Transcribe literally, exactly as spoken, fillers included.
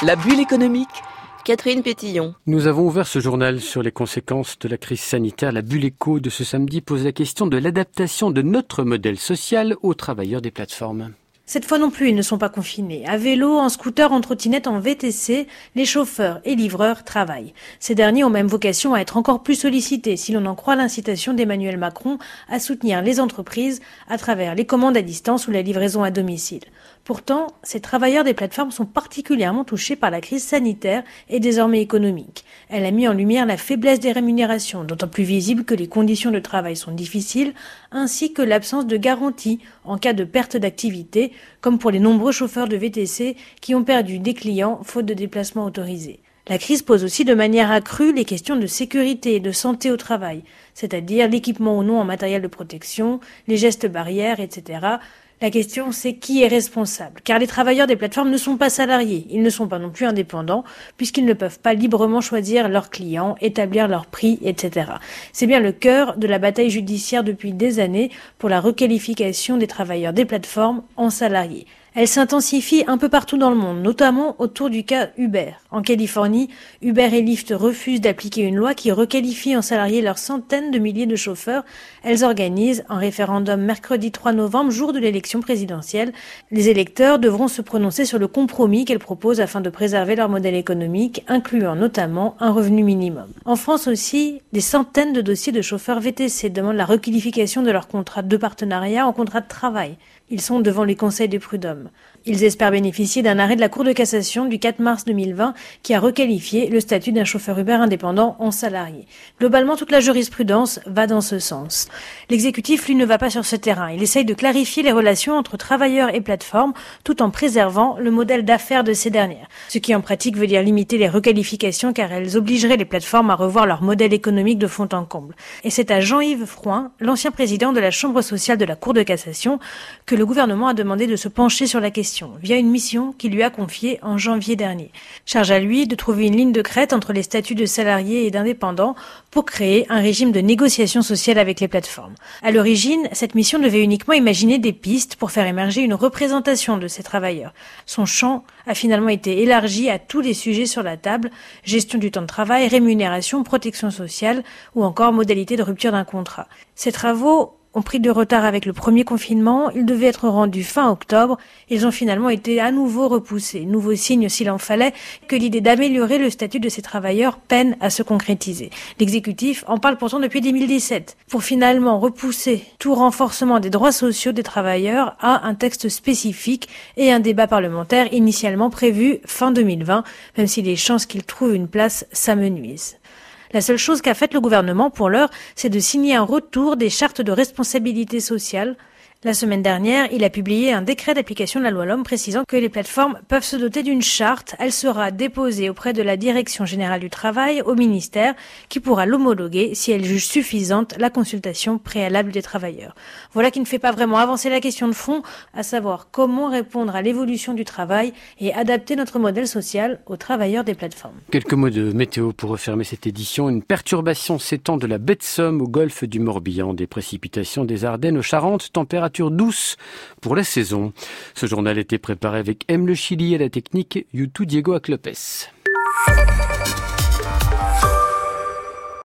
La bulle économique, Catherine Pétillon. Nous avons ouvert ce journal sur les conséquences de la crise sanitaire. La bulle éco de ce samedi pose la question de l'adaptation de notre modèle social aux travailleurs des plateformes. Cette fois non plus, ils ne sont pas confinés. À vélo, en scooter, en trottinette, en V T C, les chauffeurs et livreurs travaillent. Ces derniers ont même vocation à être encore plus sollicités, si l'on en croit l'incitation d'Emmanuel Macron à soutenir les entreprises à travers les commandes à distance ou la livraison à domicile. Pourtant, ces travailleurs des plateformes sont particulièrement touchés par la crise sanitaire et désormais économique. Elle a mis en lumière la faiblesse des rémunérations, d'autant plus visible que les conditions de travail sont difficiles, ainsi que l'absence de garantie en cas de perte d'activité, comme pour les nombreux chauffeurs de V T C qui ont perdu des clients faute de déplacements autorisés. La crise pose aussi de manière accrue les questions de sécurité et de santé au travail, c'est-à-dire l'équipement ou non en matériel de protection, les gestes barrières, et cetera. La question, c'est qui est responsable? Car les travailleurs des plateformes ne sont pas salariés. Ils ne sont pas non plus indépendants, puisqu'ils ne peuvent pas librement choisir leurs clients, établir leurs prix, et cetera. C'est bien le cœur de la bataille judiciaire depuis des années pour la requalification des travailleurs des plateformes en salariés. Elle s'intensifie un peu partout dans le monde, notamment autour du cas Uber. En Californie, Uber et Lyft refusent d'appliquer une loi qui requalifie en salariés leurs centaines de milliers de chauffeurs. Elles organisent un référendum mercredi trois novembre, jour de l'élection présidentielle. Les électeurs devront se prononcer sur le compromis qu'elles proposent afin de préserver leur modèle économique, incluant notamment un revenu minimum. En France aussi, des centaines de dossiers de chauffeurs V T C demandent la requalification de leur contrat de partenariat en contrat de travail. Ils sont devant les conseils des prud'hommes. Ils espèrent bénéficier d'un arrêt de la Cour de cassation du quatre mars deux mille vingt qui a requalifié le statut d'un chauffeur Uber indépendant en salarié. Globalement, toute la jurisprudence va dans ce sens. L'exécutif, lui, ne va pas sur ce terrain. Il essaye de clarifier les relations entre travailleurs et plateformes tout en préservant le modèle d'affaires de ces dernières. Ce qui en pratique veut dire limiter les requalifications car elles obligeraient les plateformes à revoir leur modèle économique de fond en comble. Et c'est à Jean-Yves Frouin, l'ancien président de la Chambre sociale de la Cour de cassation, que le gouvernement a demandé de se pencher sur la question via une mission qu'il lui a confiée en janvier dernier. Charge à lui de trouver une ligne de crête entre les statuts de salariés et d'indépendants pour créer un régime de négociation sociale avec les plateformes. À l'origine, cette mission devait uniquement imaginer des pistes pour faire émerger une représentation de ces travailleurs. Son champ a finalement été élargi à tous les sujets sur la table, gestion du temps de travail, rémunération, protection sociale ou encore modalité de rupture d'un contrat. Ces travaux ont pris de retard avec le premier confinement. Ils devaient être rendus fin octobre. Ils ont finalement été à nouveau repoussés. Nouveau signe, s'il en fallait, que l'idée d'améliorer le statut de ces travailleurs peine à se concrétiser. L'exécutif en parle pourtant depuis deux mille dix-sept, pour finalement repousser tout renforcement des droits sociaux des travailleurs à un texte spécifique et un débat parlementaire initialement prévu fin deux mille vingt, même si les chances qu'il trouve une place s'amenuisent. La seule chose qu'a faite le gouvernement pour l'heure, c'est de signer un retour des chartes de responsabilité sociale. La semaine dernière, il a publié un décret d'application de la loi L'Homme précisant que les plateformes peuvent se doter d'une charte. Elle sera déposée auprès de la Direction générale du travail au ministère qui pourra l'homologuer si elle juge suffisante la consultation préalable des travailleurs. Voilà qui ne fait pas vraiment avancer la question de fond, à savoir comment répondre à l'évolution du travail et adapter notre modèle social aux travailleurs des plateformes. Quelques mots de météo pour refermer cette édition. Une perturbation s'étend de la baie de Somme au golfe du Morbihan. Des précipitations des Ardennes aux Charentes, température douce pour la saison. Ce journal était préparé avec M. Le Chili à la technique, YouTube Diego Aclopes.